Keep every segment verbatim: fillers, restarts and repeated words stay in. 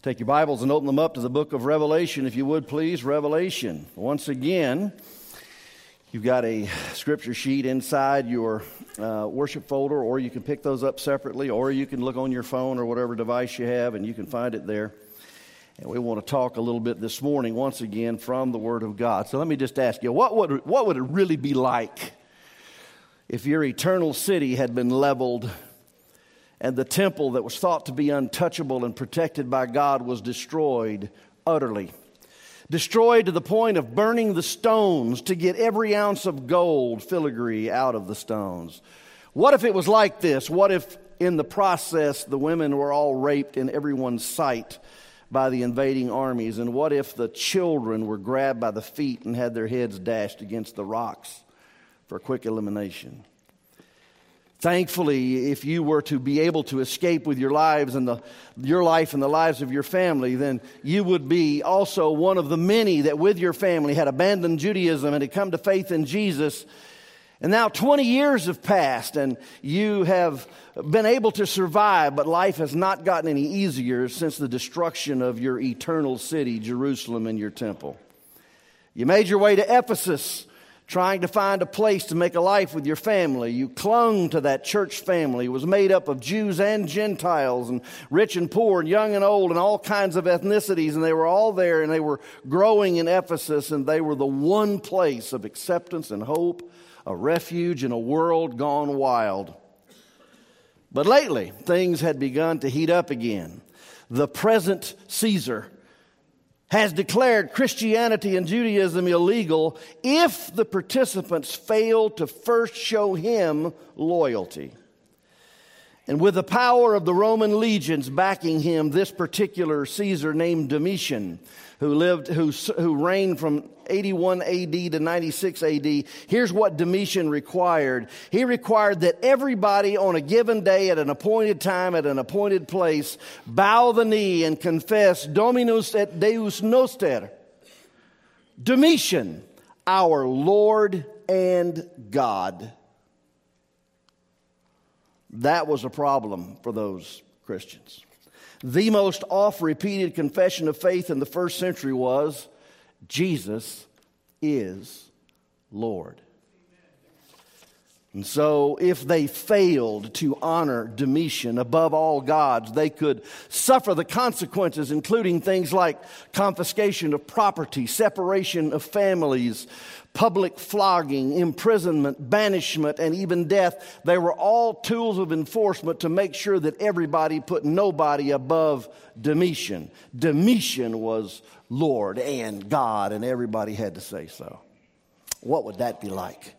Take your Bibles and open them up to the book of Revelation, if you would please. Revelation. Once again, you've got a scripture sheet inside your uh, worship folder, or you can pick those up separately, or you can look on your phone or whatever device you have, and you can find it there. And we want to talk a little bit this morning, once again, from the Word of God. So let me just ask you, what would, what would it really be like if your eternal city had been leveled and the temple that was thought to be untouchable and protected by God was destroyed utterly? Destroyed to the point of burning the stones to get every ounce of gold filigree out of the stones. What if it was like this? What if in the process the women were all raped in everyone's sight by the invading armies? And what if the children were grabbed by the feet and had their heads dashed against the rocks for quick elimination? Thankfully, if you were to be able to escape with your lives and the, your life and the lives of your family, then you would be also one of the many that with your family had abandoned Judaism and had come to faith in Jesus. And now twenty years have passed and you have been able to survive, but life has not gotten any easier since the destruction of your eternal city, Jerusalem, and your temple. You made your way to Ephesus, trying to find a place to make a life with your family. You clung to that church family. It was made up of Jews and Gentiles and rich and poor and young and old and all kinds of ethnicities. And they were all there and they were growing in Ephesus, and they were the one place of acceptance and hope, a refuge in a world gone wild. But lately, things had begun to heat up again. The present Caesar has declared Christianity and Judaism illegal if the participants fail to first show him loyalty. And with the power of the Roman legions backing him, this particular Caesar named Domitian, who lived, who, who reigned from eighty-one A D to ninety-six A D, here's what Domitian required. He required that everybody on a given day at an appointed time at an appointed place bow the knee and confess Dominus et Deus Noster, Domitian, our Lord and God. That was a problem for those Christians. The most oft-repeated confession of faith in the first century was, Jesus is Lord. And so if they failed to honor Domitian above all gods, they could suffer the consequences, including things like confiscation of property, separation of families, public flogging, imprisonment, banishment, and even death. They were all tools of enforcement to make sure that everybody put nobody above Domitian. Domitian was Lord and God, and everybody had to say so. What would that be like?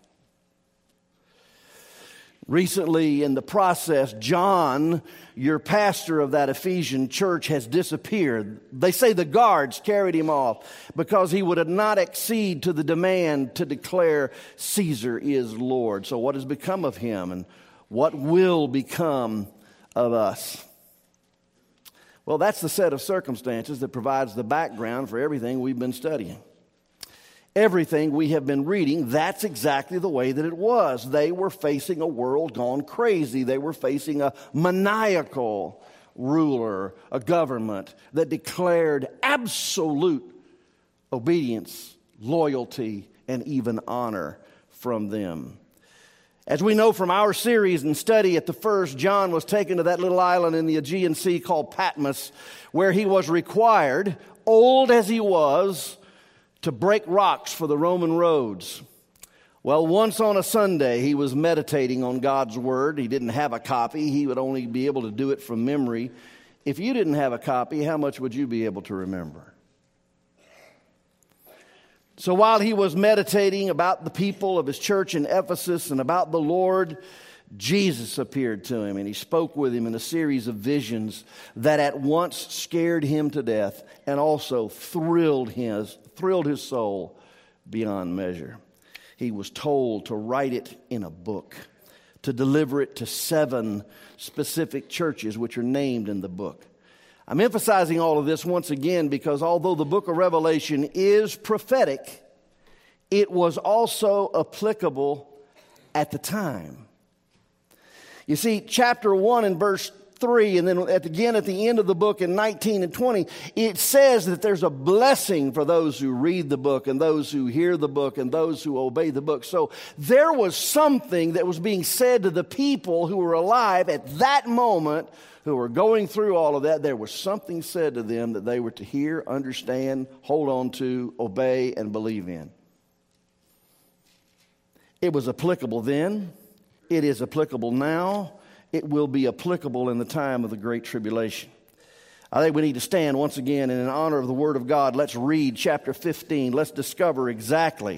Recently, in the process, John, your pastor of that Ephesian church, has disappeared. They say the guards carried him off because he would not accede to the demand to declare Caesar is Lord. So what has become of him, and what will become of us? Well, that's the set of circumstances that provides the background for everything we've been studying. Everything we have been reading, that's exactly the way that it was. They were facing a world gone crazy. They were facing a maniacal ruler, a government that declared absolute obedience, loyalty, and even honor from them. As we know from our series and study at the first, John was taken to that little island in the Aegean Sea called Patmos, where he was required, old as he was, to break rocks for the Roman roads. Well, once on a Sunday, he was meditating on God's Word. He didn't have a copy. He would only be able to do it from memory. If you didn't have a copy, how much would you be able to remember? So while he was meditating about the people of his church in Ephesus and about the Lord, Jesus appeared to him, and he spoke with him in a series of visions that at once scared him to death and also thrilled his, thrilled his soul beyond measure. He was told to write it in a book, to deliver it to seven specific churches which are named in the book. I'm emphasizing all of this once again because although the book of Revelation is prophetic, it was also applicable at the time. You see, chapter one and verse three, and then at, again at the end of the book in nineteen and twenty, it says that there's a blessing for those who read the book and those who hear the book and those who obey the book. So there was something that was being said to the people who were alive at that moment, who were going through all of that. There was something said to them that they were to hear, understand, hold on to, obey, and believe in. It was applicable then. It is applicable now. It will be applicable in the time of the Great Tribulation. I think we need to stand once again, and in honor of the Word of God, let's read chapter fifteen. Let's discover exactly,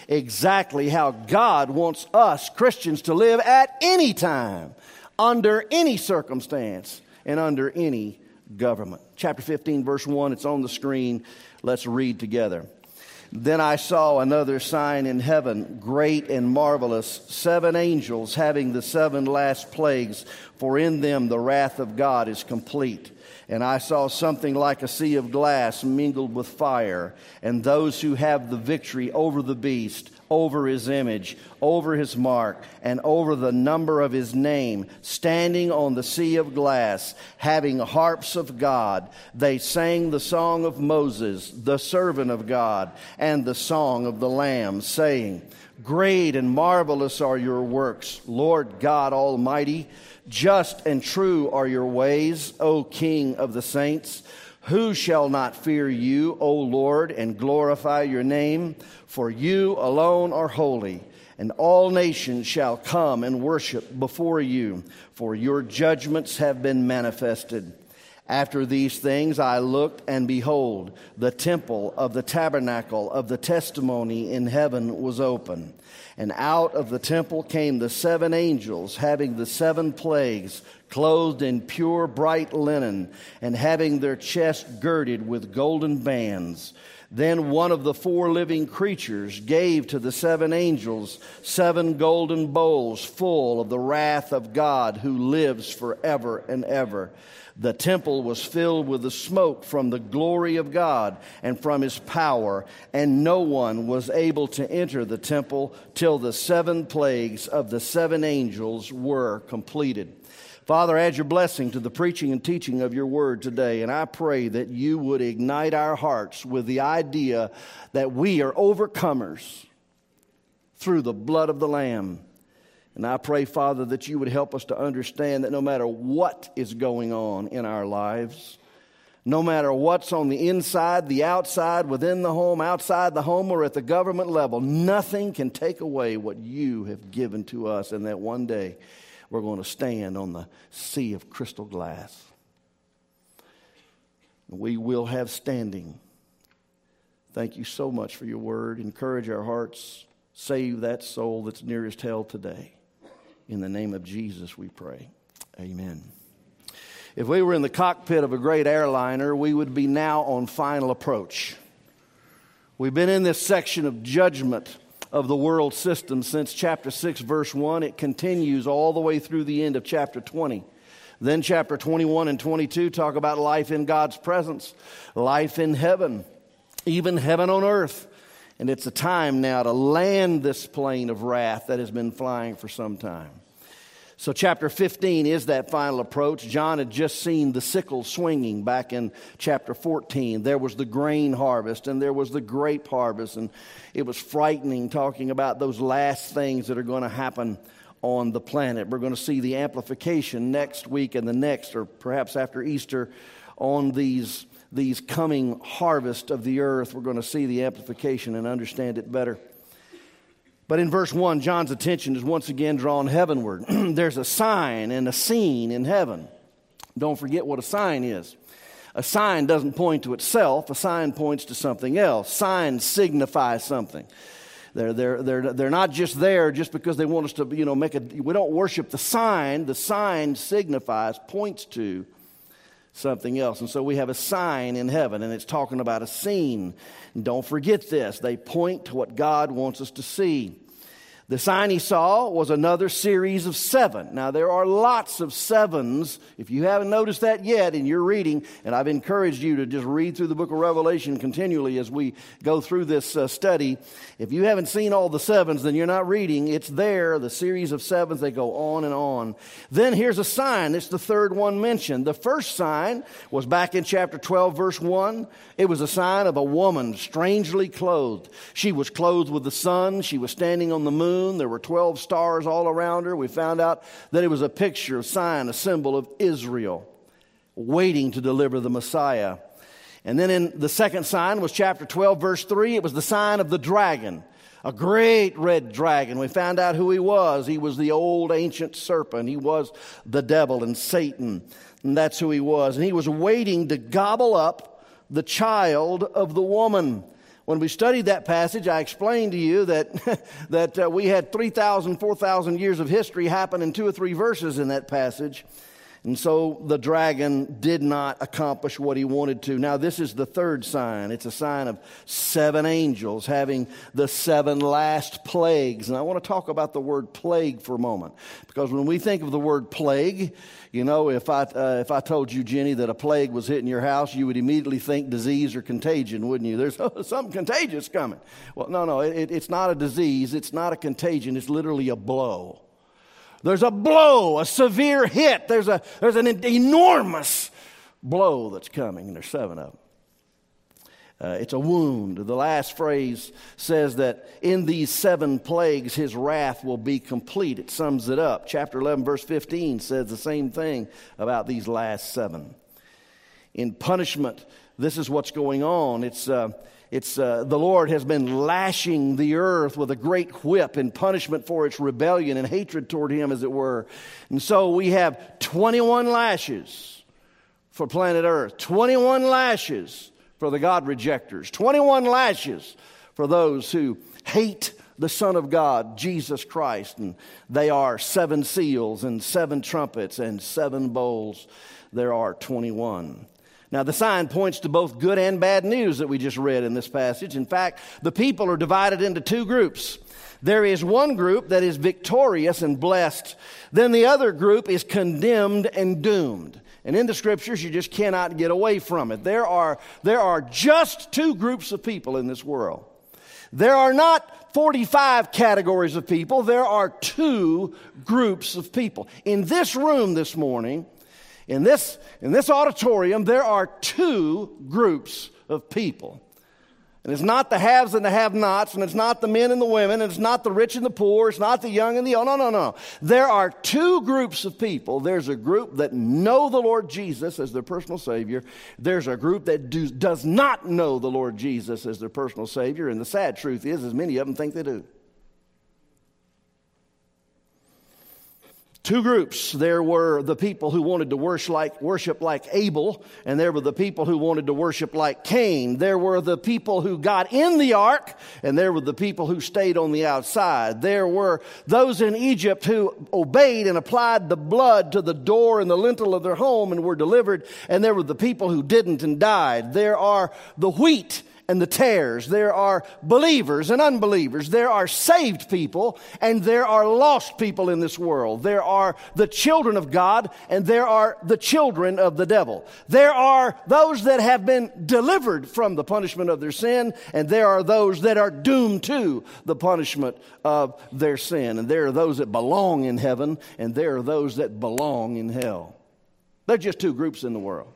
exactly how God wants us Christians to live at any time, under any circumstance, and under any government. Chapter fifteen, verse one, it's on the screen. Let's read together. Then I saw another sign in heaven, great and marvelous, seven angels having the seven last plagues, for in them the wrath of God is complete. And I saw something like a sea of glass mingled with fire, and those who have the victory over the beast, over his image, over his mark, and over the number of his name, standing on the sea of glass, having harps of God. They sang the song of Moses, the servant of God, and the song of the Lamb, saying, Great and marvelous are your works, Lord God Almighty. Just and true are your ways, O King of the saints. Who shall not fear you, O Lord, and glorify your name? For you alone are holy, and all nations shall come and worship before you, for your judgments have been manifested. After these things I looked, and behold, the temple of the tabernacle of the testimony in heaven was open. And out of the temple came the seven angels, having the seven plagues, clothed in pure bright linen, and having their chests girded with golden bands. Then one of the four living creatures gave to the seven angels seven golden bowls full of the wrath of God, who lives forever and ever. The temple was filled with the smoke from the glory of God and from his power, and no one was able to enter the temple till the seven plagues of the seven angels were completed. Father, add your blessing to the preaching and teaching of your word today, and I pray that you would ignite our hearts with the idea that we are overcomers through the blood of the Lamb. And I pray, Father, that you would help us to understand that no matter what is going on in our lives, no matter what's on the inside, the outside, within the home, outside the home, or at the government level, nothing can take away what you have given to us, and that one day we're going to stand on the sea of crystal glass. We will have standing. Thank you so much for your word. Encourage our hearts. Save that soul that's nearest hell today. In the name of Jesus we pray. Amen. If we were in the cockpit of a great airliner, we would be now on final approach. We've been in this section of judgment of the world system since chapter six, verse one. It continues all the way through the end of chapter twenty. Then chapter twenty-one and twenty-two talk about life in God's presence, life in heaven, even heaven on earth. And it's a time now to land this plane of wrath that has been flying for some time. So chapter fifteen is that final approach. John had just seen the sickle swinging back in chapter fourteen. There was the grain harvest and there was the grape harvest. And it was frightening, talking about those last things that are going to happen on the planet. We're going to see the amplification next week and the next, or perhaps after Easter, on these these coming harvest of the earth. We're going to see the amplification and understand it better. But in verse one, John's attention is once again drawn heavenward. There's a sign and a scene in heaven. Don't forget what a sign is. A sign doesn't point to itself. A sign points to something else. Signs signify something. They're, they're, they're, they're not just there just because they want us to, you know, make a, we don't worship the sign. The sign signifies, points to something else. And so we have a sign in heaven, and it's talking about a scene. And don't forget this. They point to what God wants us to see. The sign he saw was another series of seven. Now, there are lots of sevens. If you haven't noticed that yet in your reading, and I've encouraged you to just read through the book of Revelation continually as we go through this uh, study. If you haven't seen all the sevens, then you're not reading. It's there, the series of sevens. They go on and on. Then here's a sign. It's the third one mentioned. The first sign was back in chapter twelve, verse one. It was a sign of a woman strangely clothed. She was clothed with the sun. She was standing on the moon. There were twelve stars all around her. We found out that it was a picture, a sign, a symbol of Israel waiting to deliver the Messiah. And then in the second sign was chapter twelve, verse three. It was the sign of the dragon, a great red dragon. We found out who he was. He was the old ancient serpent. He was the devil and Satan. And that's who he was. And he was waiting to gobble up the child of the woman. When we studied that passage, I explained to you that that uh, we had three thousand, four thousand years of history happen in two or three verses in that passage. And so the dragon did not accomplish what he wanted to. Now, this is the third sign. It's a sign of seven angels having the seven last plagues. And I want to talk about the word plague for a moment. Because when we think of the word plague, you know, if I uh, if I told you, Jenny, that a plague was hitting your house, you would immediately think disease or contagion, wouldn't you? There's oh, something contagious coming. Well, no, no, it, it's not a disease. It's not a contagion. It's literally a blow. There's a blow, a severe hit. There's a there's an enormous blow that's coming, and there's seven of them. Uh, it's a wound. The last phrase says that in these seven plagues, his wrath will be complete. It sums it up. Chapter eleven, verse fifteen says the same thing about these last seven. In punishment, this is what's going on. It's uh, It's uh, the Lord has been lashing the earth with a great whip in punishment for its rebellion and hatred toward him, as it were. And so we have twenty-one lashes for planet Earth, twenty-one lashes for the God rejectors, twenty-one lashes for those who hate the Son of God, Jesus Christ. And they are seven seals and seven trumpets and seven bowls. There are twenty-one. Now, the sign points to both good and bad news that we just read in this passage. In fact, the people are divided into two groups. There is one group that is victorious and blessed. Then the other group is condemned and doomed. And in the Scriptures, you just cannot get away from it. There are, there are just two groups of people in this world. There are not forty-five categories of people. There are two groups of people. In this room this morning, In this, in this auditorium, there are two groups of people. And it's not the haves and the have-nots, and it's not the men and the women, and it's not the rich and the poor, it's not the young and the old. No, no, no. There are two groups of people. There's a group that know the Lord Jesus as their personal Savior. There's a group that do, does not know the Lord Jesus as their personal Savior. And the sad truth is, is many of them think they do. Two groups. There were the people who wanted to worship like, worship like Abel, and there were the people who wanted to worship like Cain. There were the people who got in the ark, and there were the people who stayed on the outside. There were those in Egypt who obeyed and applied the blood to the door and the lintel of their home and were delivered, and there were the people who didn't and died. There are the wheat and the tares. There are believers and unbelievers. There are saved people and there are lost people in this world. There are the children of God and there are the children of the devil. There are those that have been delivered from the punishment of their sin, and there are those that are doomed to the punishment of their sin. And there are those that belong in heaven and there are those that belong in hell. They're just two groups in the world.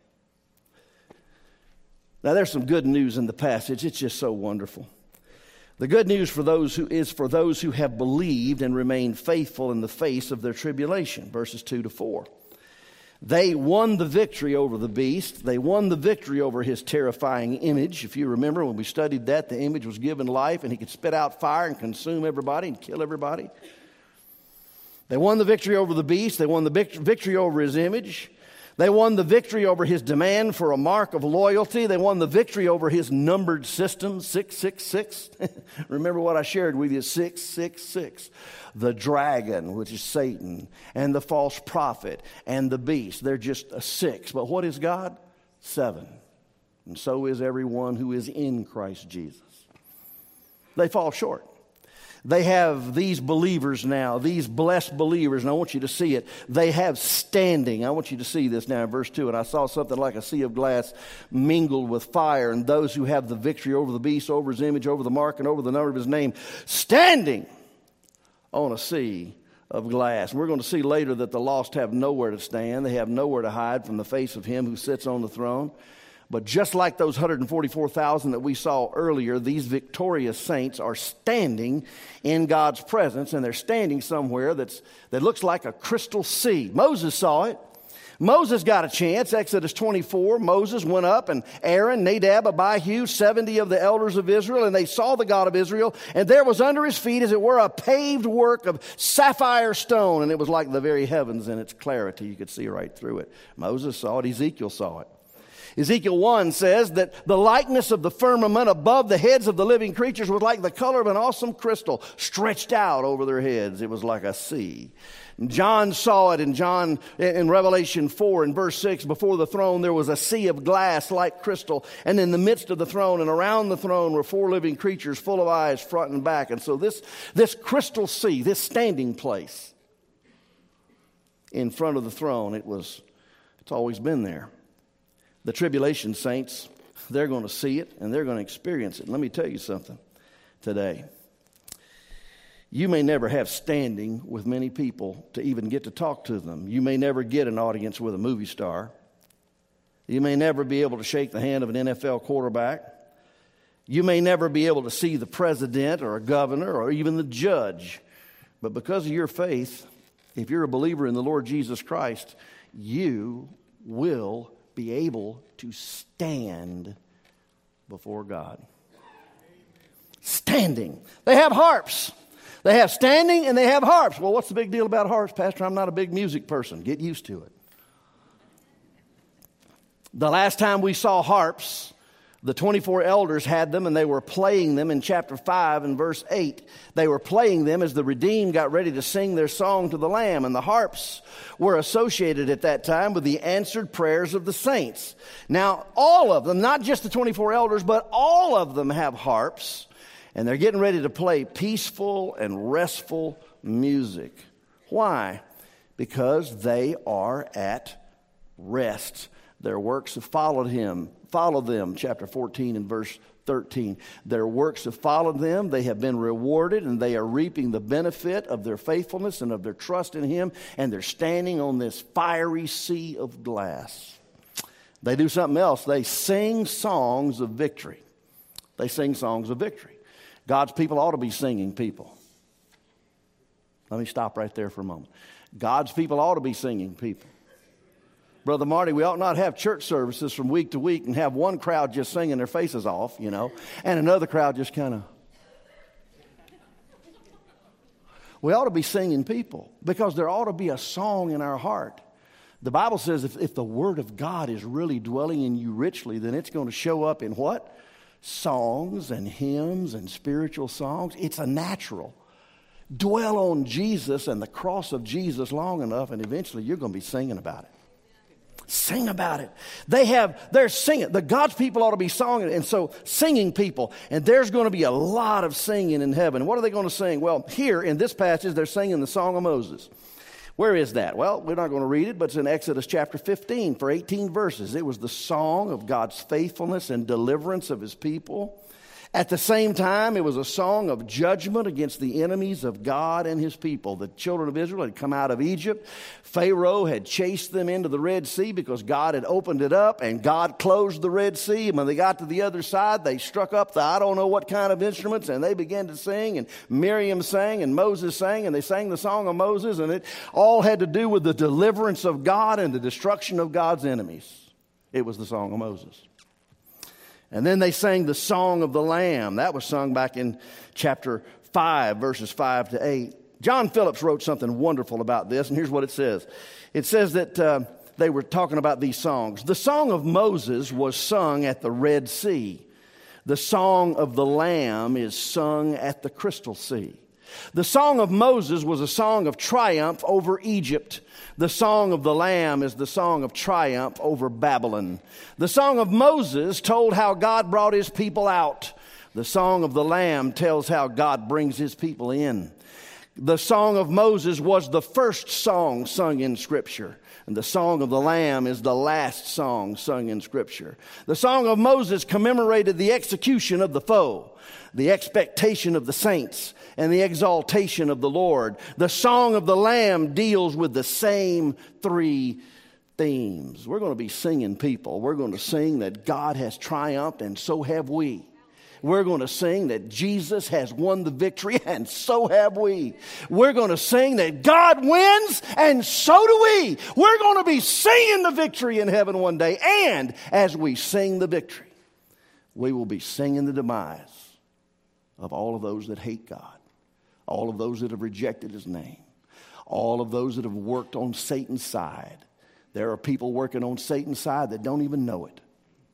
Now, there's some good news in the passage. It's just so wonderful. The good news for those who is for those who have believed and remained faithful in the face of their tribulation, verses two to four. They won the victory over the beast. They won the victory over his terrifying image. If you remember when we studied that, the image was given life and he could spit out fire and consume everybody and kill everybody. They won the victory over the beast. They won the victory over his image. They won the victory over his demand for a mark of loyalty. They won the victory over his numbered system, six six six. Remember what I shared with you, six six six. The dragon, which is Satan, and the false prophet, and the beast. They're just a six. But what is God? Seven. And so is everyone who is in Christ Jesus. They fall short. They have these believers now, these blessed believers, and I want you to see it. They have standing. I want you to see this now in verse two. And I saw something like a sea of glass mingled with fire, and those who have the victory over the beast, over his image, over the mark, and over the number of his name, standing on a sea of glass. And we're going to see later that the lost have nowhere to stand. They have nowhere to hide from the face of him who sits on the throne. But just like those one hundred forty-four thousand that we saw earlier, these victorious saints are standing in God's presence, and they're standing somewhere that's that looks like a crystal sea. Moses saw it. Moses got a chance. Exodus twenty-four, Moses went up, and Aaron, Nadab, Abihu, seventy of the elders of Israel, and they saw the God of Israel, and there was under his feet, as it were, a paved work of sapphire stone, and it was like the very heavens in its clarity. You could see right through it. Moses saw it. Ezekiel saw it. Ezekiel one says that the likeness of the firmament above the heads of the living creatures was like the color of an awesome crystal stretched out over their heads. It was like a sea. John saw it in John in Revelation four in verse six. Before the throne there was a sea of glass like crystal, and in the midst of the throne and around the throne were four living creatures full of eyes front and back. And so this, this crystal sea, this standing place in front of the throne, it was it's always been there. The tribulation saints, they're going to see it and they're going to experience it. Let me tell you something today. You may never have standing with many people to even get to talk to them. You may never get an audience with a movie star. You may never be able to shake the hand of an N F L quarterback. You may never be able to see the president or a governor or even the judge. But because of your faith, if you're a believer in the Lord Jesus Christ, you will be able to stand before God. Standing. They have harps. They have standing and they have harps. Well, what's the big deal about harps, Pastor? I'm not a big music person. Get used to it. The last time we saw harps, the twenty-four elders had them, and they were playing them in chapter five and verse eight. They were playing them as the redeemed got ready to sing their song to the Lamb. And the harps were associated at that time with the answered prayers of the saints. Now, all of them, not just the twenty-four elders, but all of them have harps. And they're getting ready to play peaceful and restful music. Why? Because they are at rest. Their works have followed him. Follow them, chapter fourteen and verse thirteen. Their works have followed them. They have been rewarded, and they are reaping the benefit of their faithfulness and of their trust in him. And they're standing on this fiery sea of glass. They do something else. They sing songs of victory. They sing songs of victory. God's people ought to be singing people. Let me stop right there for a moment. God's people ought to be singing people. Brother Marty, we ought not have church services from week to week and have one crowd just singing their faces off, you know, and another crowd just kind of. We ought to be singing people because there ought to be a song in our heart. The Bible says if, if the Word of God is really dwelling in you richly, then it's going to show up in what? Songs and hymns and spiritual songs. It's a natural. Dwell on Jesus and the cross of Jesus long enough, and eventually you're going to be singing about it. Sing about it. They have, they're singing. The God's people ought to be singing, and so singing people. And there's going to be a lot of singing in heaven. What are they going to sing? Well, here in this passage, they're singing the Song of Moses. Where is that? Well, we're not going to read it, but it's in Exodus chapter fifteen for eighteen verses. It was the song of God's faithfulness and deliverance of his people. At the same time, it was a song of judgment against the enemies of God and his people. The children of Israel had come out of Egypt. Pharaoh had chased them into the Red Sea because God had opened it up, and God closed the Red Sea. And when they got to the other side, they struck up the I don't know what kind of instruments, and they began to sing, and Miriam sang, and Moses sang, and they sang the song of Moses, and it all had to do with the deliverance of God and the destruction of God's enemies. It was the song of Moses. And then they sang the Song of the Lamb. That was sung back in chapter five, verses five to eight. John Phillips wrote something wonderful about this, and here's what it says. It says that uh, they were talking about these songs. The Song of Moses was sung at the Red Sea. The Song of the Lamb is sung at the Crystal Sea. The Song of Moses was a song of triumph over Egypt. The Song of the Lamb is the song of triumph over Babylon. The Song of Moses told how God brought his people out. The Song of the Lamb tells how God brings his people in. The Song of Moses was the first song sung in Scripture. And the Song of the Lamb is the last song sung in Scripture. The Song of Moses commemorated the execution of the foe, the expectation of the saints, and the exaltation of the Lord. The Song of the Lamb deals with the same three themes. We're going to be singing people. We're going to sing that God has triumphed, and so have we. We're going to sing that Jesus has won the victory, and so have we. We're going to sing that God wins, and so do we. We're going to be singing the victory in heaven one day. And as we sing the victory, we will be singing the demise of all of those that hate God, all of those that have rejected his name, all of those that have worked on Satan's side. There are people working on Satan's side that don't even know it.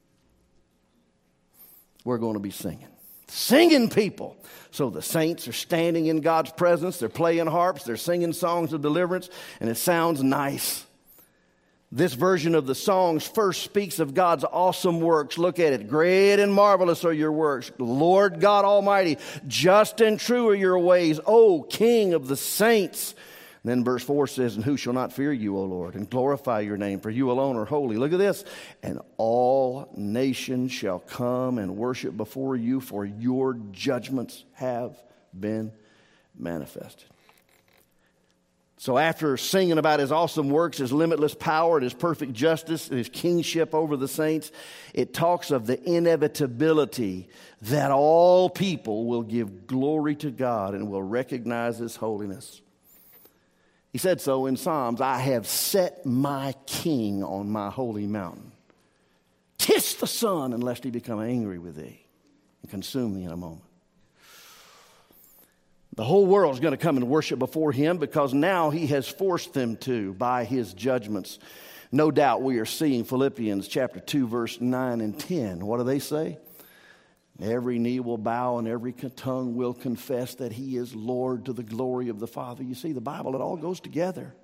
We're going to be singing. Singing people. So the saints are standing in God's presence. They're playing harps. They're singing songs of deliverance. And it sounds nice. This version of the songs first speaks of God's awesome works. Look at it. Great and marvelous are your works. Lord God Almighty, just and true are your ways, O King of the saints. And then verse four says, and who shall not fear you, O Lord, and glorify your name, for you alone are holy. Look at this. And all nations shall come and worship before you, for your judgments have been manifested. So after singing about his awesome works, his limitless power, and his perfect justice, and his kingship over the saints, it talks of the inevitability that all people will give glory to God and will recognize his holiness. He said so in Psalms, I have set my king on my holy mountain. Kiss the Son, unless he become angry with thee and consume thee in a moment. The whole world is going to come and worship before him because now he has forced them to by his judgments. No doubt we are seeing Philippians chapter two, verse nine and ten. What do they say? Every knee will bow and every tongue will confess that he is Lord to the glory of the Father. You see, the Bible, it all goes together.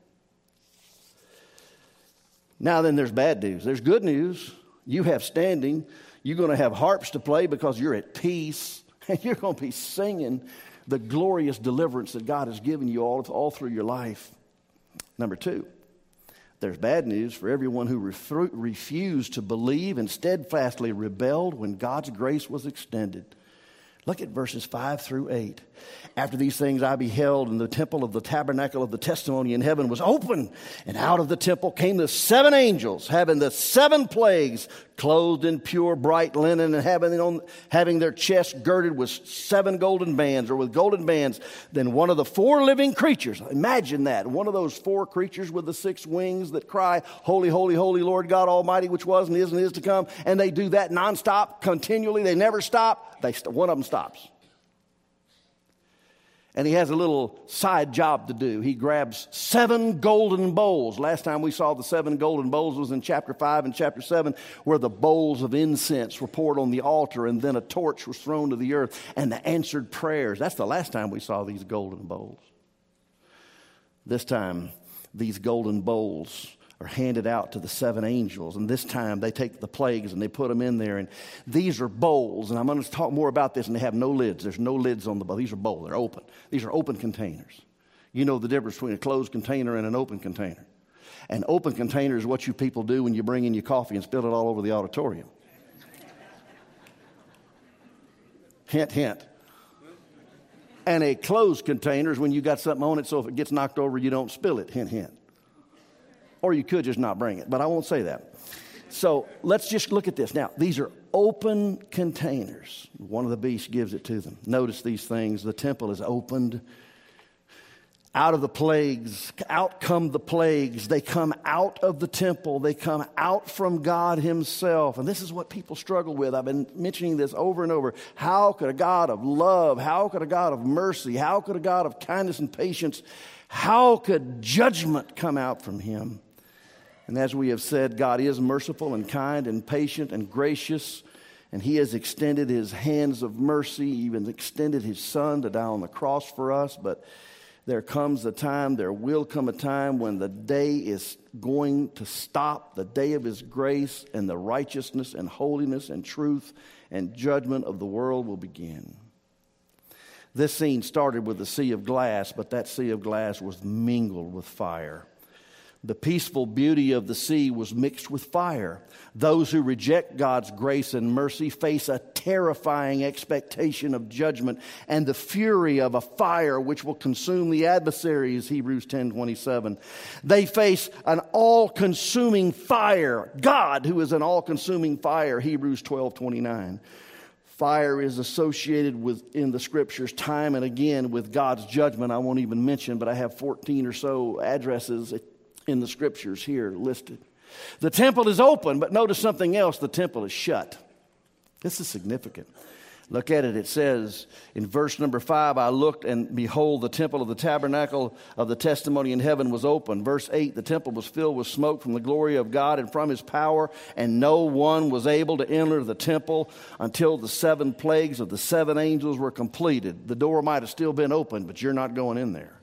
Now then, there's bad news. There's good news. You have standing. You're going to have harps to play because you're at peace. And you're going to be singing the glorious deliverance that God has given you all, all through your life. Number two. There's bad news for everyone who refru- refused to believe and steadfastly rebelled when God's grace was extended. Look at verses five through eight. After these things I beheld, and the temple of the tabernacle of the testimony in heaven was open, and out of the temple came the seven angels, having the seven plagues, clothed in pure bright linen, and having, on, having their chests girded with seven golden bands, or with golden bands. Then one of the four living creatures, imagine that, one of those four creatures with the six wings that cry, Holy, holy, holy, Lord God Almighty, which was and is and is to come. And they do that nonstop, continually. They never stop. They st- one of them stops. And he has a little side job to do. He grabs seven golden bowls. Last time we saw the seven golden bowls was in chapter five and chapter seven, where the bowls of incense were poured on the altar, and then a torch was thrown to the earth, and the answered prayers. That's the last time we saw these golden bowls. This time, these golden bowls are handed out to the seven angels. And this time they take the plagues and they put them in there. And these are bowls. And I'm going to talk more about this. And they have no lids. There's no lids on the bowl. These are bowls. They're open. These are open containers. You know the difference between a closed container and an open container. An open container is what you people do when you bring in your coffee and spill it all over the auditorium. Hint, hint. And a closed container is when you got something on it, so if it gets knocked over, you don't spill it. Hint, hint. Or you could just not bring it, but I won't say that. So let's just look at this. Now, these are open containers. One of the beasts gives it to them. Notice these things. The temple is opened. Out of the plagues, out come the plagues. They come out of the temple. They come out from God himself. And this is what people struggle with. I've been mentioning this over and over. How could a God of love, how could a God of mercy, how could a God of kindness and patience, how could judgment come out from him? And as we have said, God is merciful and kind and patient and gracious. And he has extended his hands of mercy, even extended his son to die on the cross for us. But there comes a time, there will come a time when the day is going to stop, the day of his grace, and the righteousness and holiness and truth and judgment of the world will begin. This scene started with a sea of glass, but that sea of glass was mingled with fire. The peaceful beauty of the sea was mixed with fire. Those who reject God's grace and mercy face a terrifying expectation of judgment and the fury of a fire which will consume the adversaries, Hebrews ten twenty-seven. They face an all-consuming fire, God who is an all-consuming fire, Hebrews twelve twenty-nine. Fire is associated with, in the scriptures, time and again with God's judgment. I won't even mention, but I have fourteen or so addresses in the scriptures here listed. The temple is open, but notice something else. The temple is shut. This is significant. Look at it. It says in verse number five, I looked and behold, the temple of the tabernacle of the testimony in heaven was open. Verse eight, the temple was filled with smoke from the glory of God and from his power, and no one was able to enter the temple until the seven plagues of the seven angels were completed. The door might have still been open, but you're not going in there.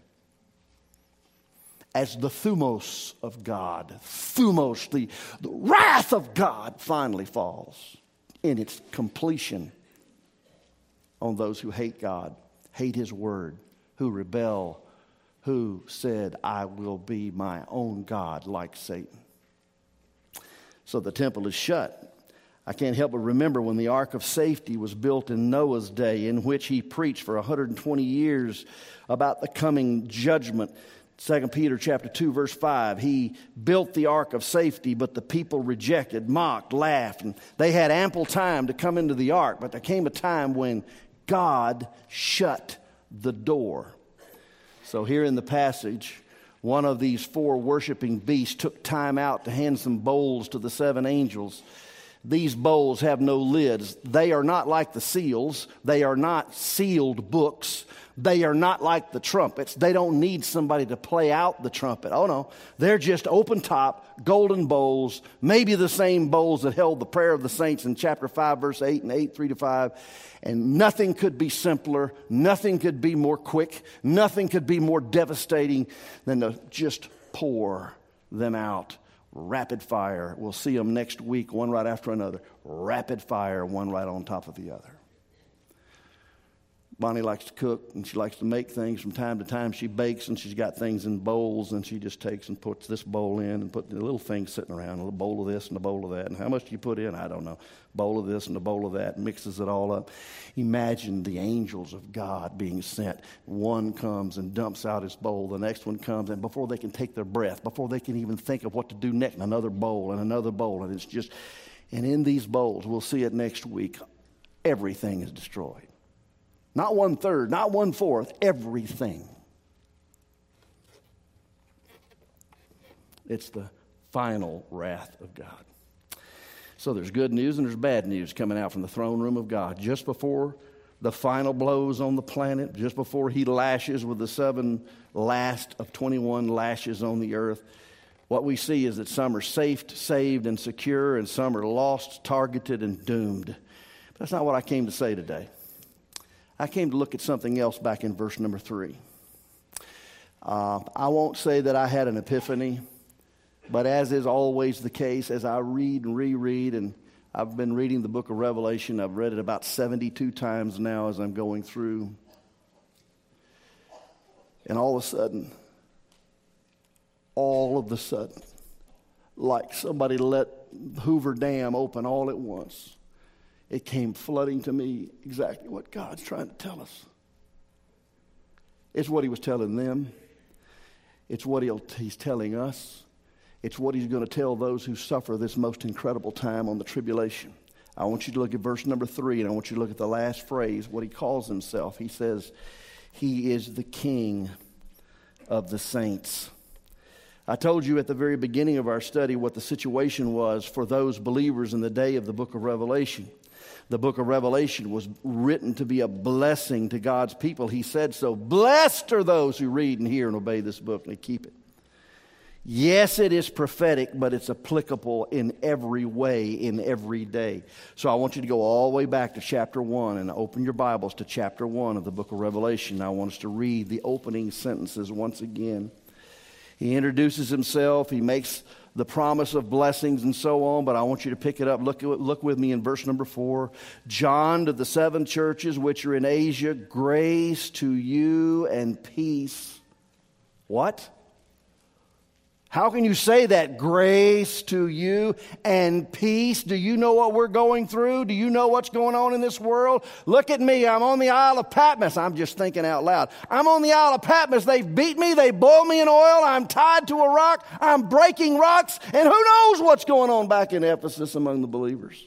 As the thumos of God, thumos, the, the wrath of God finally falls in its completion on those who hate God, hate his word, who rebel, who said, I will be my own God like Satan. So the temple is shut. I can't help but remember when the ark of safety was built in Noah's day, in which he preached for one hundred twenty years about the coming judgment. Second Peter chapter two, verse five, he built the ark of safety, but the people rejected, mocked, laughed, and they had ample time to come into the ark. But there came a time when God shut the door. So here in the passage, one of these four worshiping beasts took time out to hand some bowls to the seven angels. These bowls have no lids. They are not like the seals. They are not sealed books. They are not like the trumpets. They don't need somebody to play out the trumpet. Oh no, they're just open top, golden bowls, maybe the same bowls that held the prayer of the saints in chapter five, verse eight and eight, three to five. And nothing could be simpler, nothing could be more quick, nothing could be more devastating than to just pour them out. Rapid fire. We'll see them next week, one right after another. Rapid fire, one right on top of the other. Bonnie likes to cook, and she likes to make things from time to time. She bakes, and she's got things in bowls, and she just takes and puts this bowl in and put the little things sitting around, a little bowl of this and a bowl of that. And how much do you put in? I don't know. Bowl of this and a bowl of that, mixes it all up. Imagine the angels of God being sent. One comes and dumps out his bowl. The next one comes, and before they can take their breath, before they can even think of what to do next, another bowl and another bowl. And it's just, and in these bowls, we'll see it next week, everything is destroyed. Not one third, not one fourth, everything. It's the final wrath of God. So there's good news and there's bad news coming out from the throne room of God. Just before the final blows on the planet, just before he lashes with the seven last of twenty-one lashes on the earth, what we see is that some are safe, saved, and secure, and some are lost, targeted, and doomed. But that's not what I came to say today. I came to look at something else back in verse number three. Uh, I won't say that I had an epiphany, but as is always the case, as I read and reread, and I've been reading the book of Revelation, I've read it about seventy-two times now as I'm going through. And all of a sudden, all of a sudden, like somebody let Hoover Dam open all at once, it came flooding to me exactly what God's trying to tell us. It's what he was telling them. It's what he'll, he's telling us. It's what he's going to tell those who suffer this most incredible time on the tribulation. I want you to look at verse number three, and I want you to look at the last phrase, what he calls himself. He says, he is the King of the saints. I told you at the very beginning of our study what the situation was for those believers in the day of the book of Revelation. The book of Revelation was written to be a blessing to God's people. He said so. Blessed are those who read and hear and obey this book and they keep it. Yes, it is prophetic, but it's applicable in every way, in every day. So I want you to go all the way back to chapter one and open your Bibles to chapter one of the book of Revelation. I want us to read the opening sentences once again. He introduces himself. He makes the promise of blessings and so on, but I want you to pick it up. Look, look with me in verse number four. John, to the seven churches which are in Asia, grace to you and peace. What? How can you say that? Grace to you and peace. Do you know what we're going through? Do you know what's going on in this world? Look at me. I'm on the Isle of Patmos. I'm just thinking out loud. I'm on the Isle of Patmos. They've beat me. They boiled me in oil. I'm tied to a rock. I'm breaking rocks. And who knows what's going on back in Ephesus among the believers?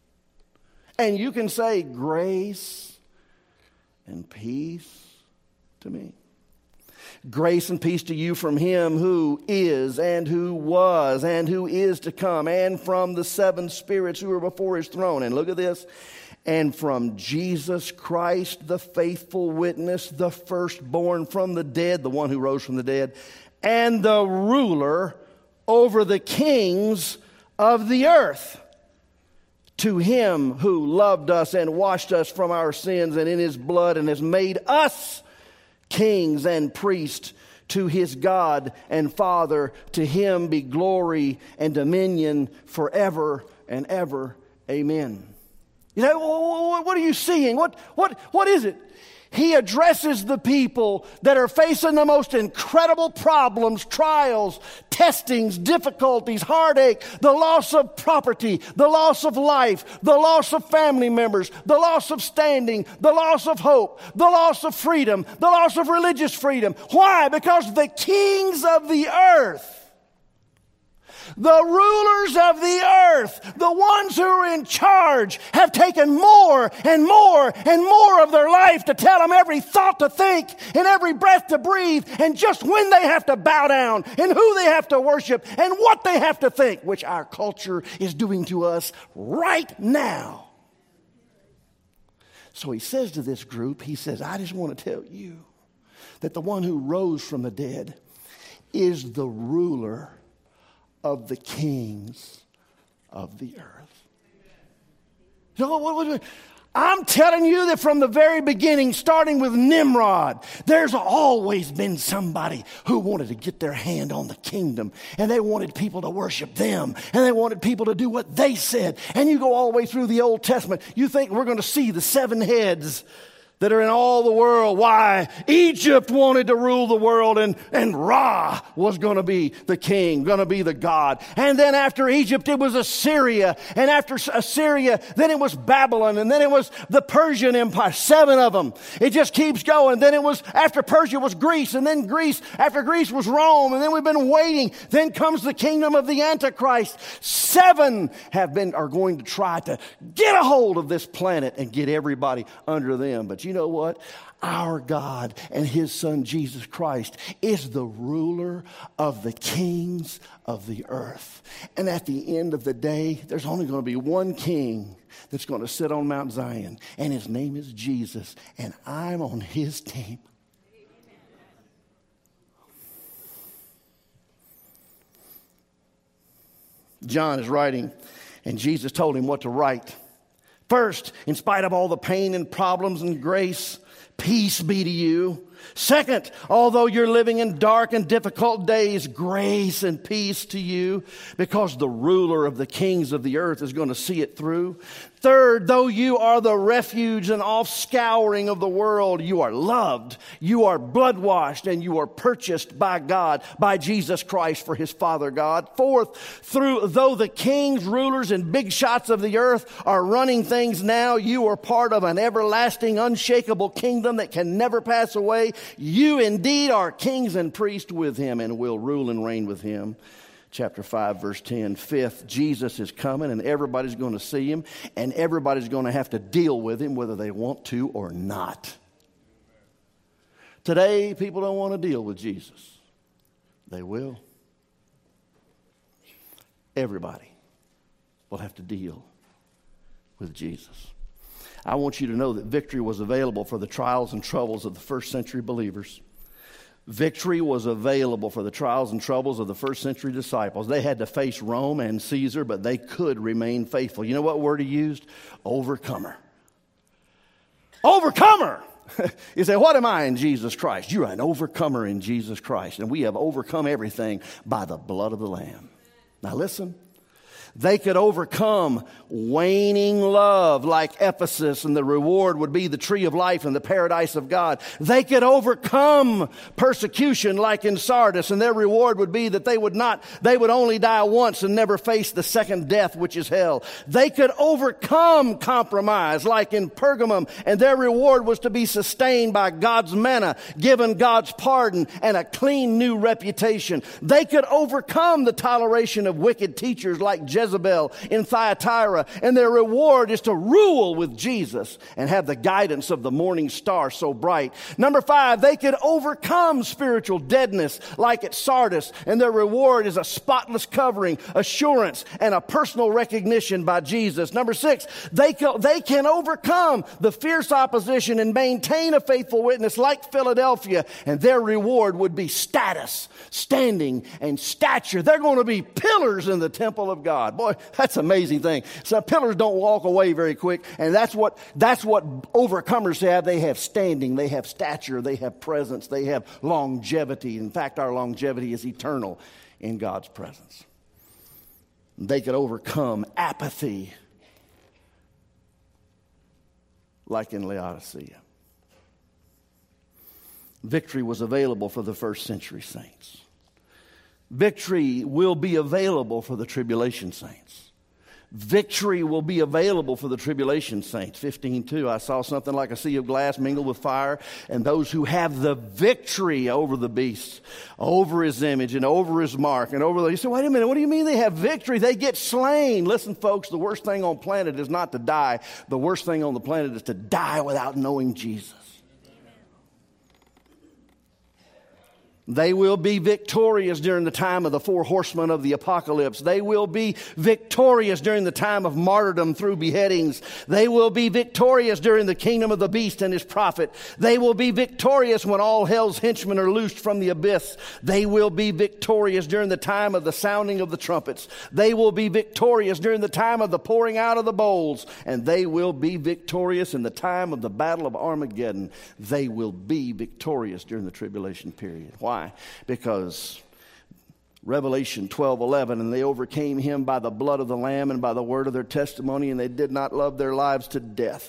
And you can say grace and peace to me. Grace and peace to you from him who is and who was and who is to come, and from the seven spirits who are before his throne. And look at this. And from Jesus Christ, the faithful witness, the firstborn from the dead, the one who rose from the dead, and the ruler over the kings of the earth. To him who loved us and washed us from our sins and in his blood and has made us kings and priests to his God and Father. To him be glory and dominion forever and ever. Amen. You know, what are you seeing? What, what, what is it? He addresses the people that are facing the most incredible problems, trials, testings, difficulties, heartache, the loss of property, the loss of life, the loss of family members, the loss of standing, the loss of hope, the loss of freedom, the loss of religious freedom. Why? Because the kings of the earth, the rulers of the earth, the ones who are in charge, have taken more and more and more of their life to tell them every thought to think and every breath to breathe, and just when they have to bow down and who they have to worship and what they have to think, which our culture is doing to us right now. So he says to this group, he says, I just want to tell you that the one who rose from the dead is the ruler of the kings of the earth. So what, what, what, I'm telling you that from the very beginning, starting with Nimrod, there's always been somebody who wanted to get their hand on the kingdom, and they wanted people to worship them, and they wanted people to do what they said. And you go all the way through the Old Testament, you think we're going to see the seven heads that are in all the world. Why? Egypt wanted to rule the world, and, and Ra was going to be the king, going to be the god. And then after Egypt, it was Assyria. And after Assyria, then it was Babylon. And then it was the Persian Empire, seven of them. It just keeps going. Then it was, after Persia was Greece. And then Greece, after Greece was Rome. And then we've been waiting. Then comes the kingdom of the Antichrist. Seven have been, are going to try to get a hold of this planet and get everybody under them. But you know what? Our God and his son Jesus Christ is the ruler of the kings of the earth. And at the end of the day, there's only going to be one king that's going to sit on Mount Zion, and his name is Jesus, and I'm on his team. John is writing, and Jesus told him what to write. First, in spite of all the pain and problems and grace, peace be to you. Second, although you're living in dark and difficult days, grace and peace to you, because the ruler of the kings of the earth is going to see it through. Third, though you are the refuge and offscouring of the world, you are loved, you are blood-washed, and you are purchased by God, by Jesus Christ for his Father God. Fourth, through though the kings, rulers, and big shots of the earth are running things now, you are part of an everlasting, unshakable kingdom that can never pass away. You indeed are kings and priests with him and will rule and reign with him. Chapter five, verse ten. Fifth, Jesus is coming, and everybody's going to see him, and everybody's going to have to deal with him whether they want to or not. Today, people don't want to deal with Jesus. They will. Everybody will have to deal with Jesus. I want you to know that victory was available for the trials and troubles of the first century believers. Victory was available for the trials and troubles of the first century disciples. They had to face Rome and Caesar, but they could remain faithful. You know what word he used? Overcomer. Overcomer! You say, what am I in Jesus Christ? You're an overcomer in Jesus Christ. And we have overcome everything by the blood of the Lamb. Now listen. They could overcome waning love like Ephesus, and the reward would be the tree of life and the paradise of God. They could overcome persecution like in Sardis, and their reward would be that they would not, they would only die once and never face the second death, which is hell. They could overcome compromise like in Pergamum, and their reward was to be sustained by God's manna, given God's pardon, and a clean new reputation. They could overcome the toleration of wicked teachers like Jezebel Jezebel in Thyatira, and their reward is to rule with Jesus and have the guidance of the morning star so bright. Number five, they could overcome spiritual deadness like at Sardis, and their reward is a spotless covering, assurance, and a personal recognition by Jesus. Number six, they can, they can overcome the fierce opposition and maintain a faithful witness like Philadelphia, and their reward would be status, standing, and stature. They're going to be pillars in the temple of God. Boy, that's an amazing thing. So pillars don't walk away very quick, and that's what that's what overcomers have. They have standing, they have stature, they have presence, they have longevity. In fact, our longevity is eternal in God's presence. They could overcome apathy like in Laodicea. Victory was available for the first century saints. Victory will be available for the tribulation saints. Victory will be available for the tribulation saints. fifteen two, I saw something like a sea of glass mingled with fire, and those who have the victory over the beast, over his image, and over his mark, and over the... You say, wait a minute, what do you mean they have victory? They get slain. Listen, folks, the worst thing on planet is not to die. The worst thing on the planet is to die without knowing Jesus. They will be victorious during the time of the four horsemen of the apocalypse. They will be victorious during the time of martyrdom through beheadings. They will be victorious during the kingdom of the beast and his prophet. They will be victorious when all hell's henchmen are loosed from the abyss. They will be victorious during the time of the sounding of the trumpets. They will be victorious during the time of the pouring out of the bowls. And they will be victorious in the time of the battle of Armageddon. They will be victorious during the tribulation period. Why? Because Revelation twelve eleven, and they overcame him by the blood of the Lamb and by the word of their testimony, and they did not love their lives to death.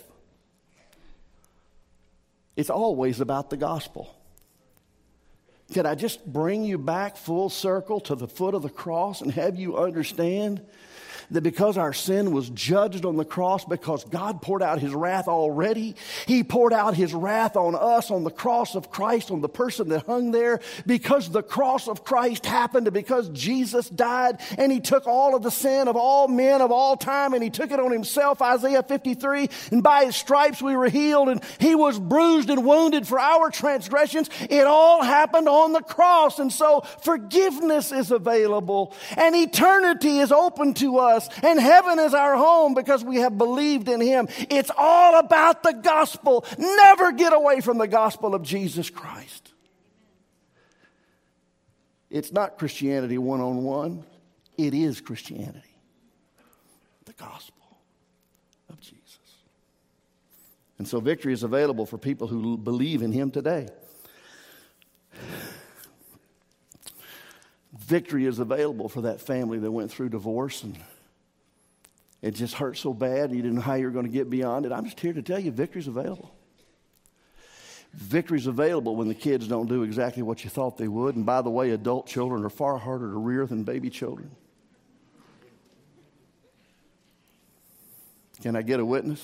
It's always about the gospel. Can I just bring you back full circle to the foot of the cross and have you understand that because our sin was judged on the cross, because God poured out his wrath already, he poured out his wrath on us on the cross of Christ, on the person that hung there, because the cross of Christ happened, and because Jesus died, and he took all of the sin of all men of all time, and he took it on himself, Isaiah fifty-three, and by his stripes we were healed, and he was bruised and wounded for our transgressions. It all happened on the cross, and so forgiveness is available, and eternity is open to us. And heaven is our home because we have believed in him. It's all about the gospel. Never get away from the gospel of Jesus Christ. It's not Christianity one-on-one. It is Christianity. The gospel of Jesus. And so victory is available for people who believe in him today. Victory is available for that family that went through divorce and it just hurt so bad you didn't know how you were going to get beyond it. I'm just here to tell you victory's available. Victory's available when the kids don't do exactly what you thought they would. And by the way, adult children are far harder to rear than baby children. Can I get a witness?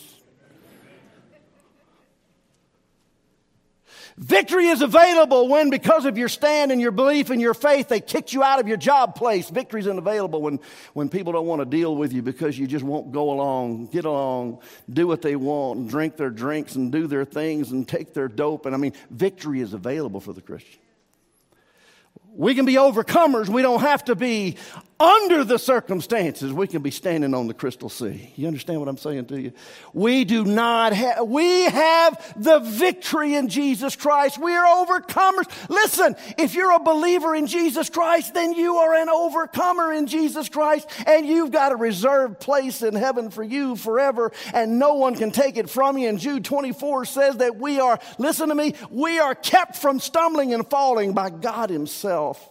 Victory is available when, because of your stand and your belief and your faith, they kicked you out of your job place. Victory isn't available when, when people don't want to deal with you because you just won't go along, get along, do what they want, and drink their drinks and do their things and take their dope. And I mean, victory is available for the Christian. We can be overcomers. We don't have to be under the circumstances, we can be standing on the crystal sea. You understand what I'm saying to you? We do not have, we have the victory in Jesus Christ. We are overcomers. Listen, if you're a believer in Jesus Christ, then you are an overcomer in Jesus Christ, and you've got a reserved place in heaven for you forever, and no one can take it from you. And Jude twenty-four says that we are, listen to me, we are kept from stumbling and falling by God Himself.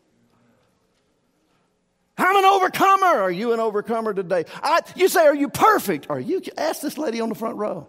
I'm an overcomer. Are you an overcomer today? I, you say, are you perfect? Are you? Ask this lady on the front row.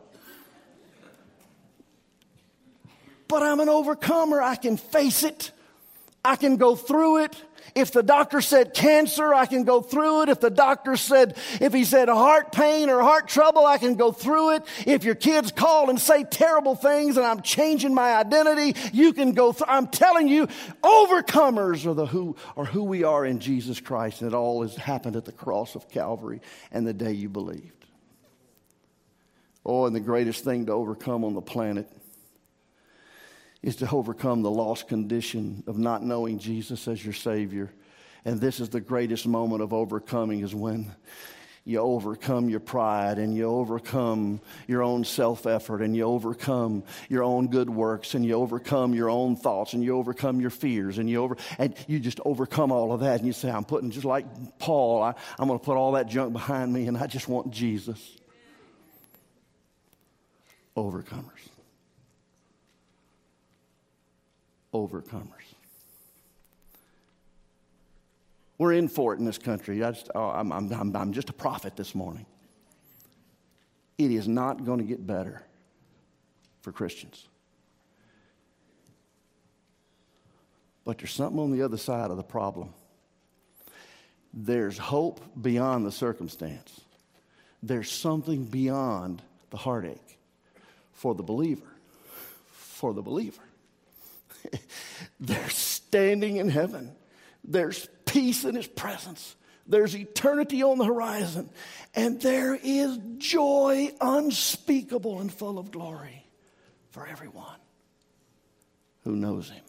But I'm an overcomer. I can face it. I can go through it. If the doctor said cancer, I can go through it. If the doctor said, if he said heart pain or heart trouble, I can go through it. If your kids call and say terrible things and I'm changing my identity, you can go through. I'm telling you, overcomers are the who are who we are in Jesus Christ. And it all has happened at the cross of Calvary and the day you believed. Oh, and the greatest thing to overcome on the planet is to overcome the lost condition of not knowing Jesus as your Savior. And this is the greatest moment of overcoming, is when you overcome your pride and you overcome your own self-effort and you overcome your own good works and you overcome your own thoughts and you overcome your fears and you over and you just overcome all of that, and you say, I'm putting, just like Paul, I, I'm going to put all that junk behind me and I just want Jesus. Overcomers. Overcomers. We're in for it in this country. I just, oh, I'm, I'm, I'm just a prophet this morning. It is not going to get better for Christians. But there's something on the other side of the problem. There's hope beyond the circumstance. There's something beyond the heartache for the believer. For the believer. They're standing in heaven. There's peace in His presence. There's eternity on the horizon. And there is joy unspeakable and full of glory for everyone who knows Him.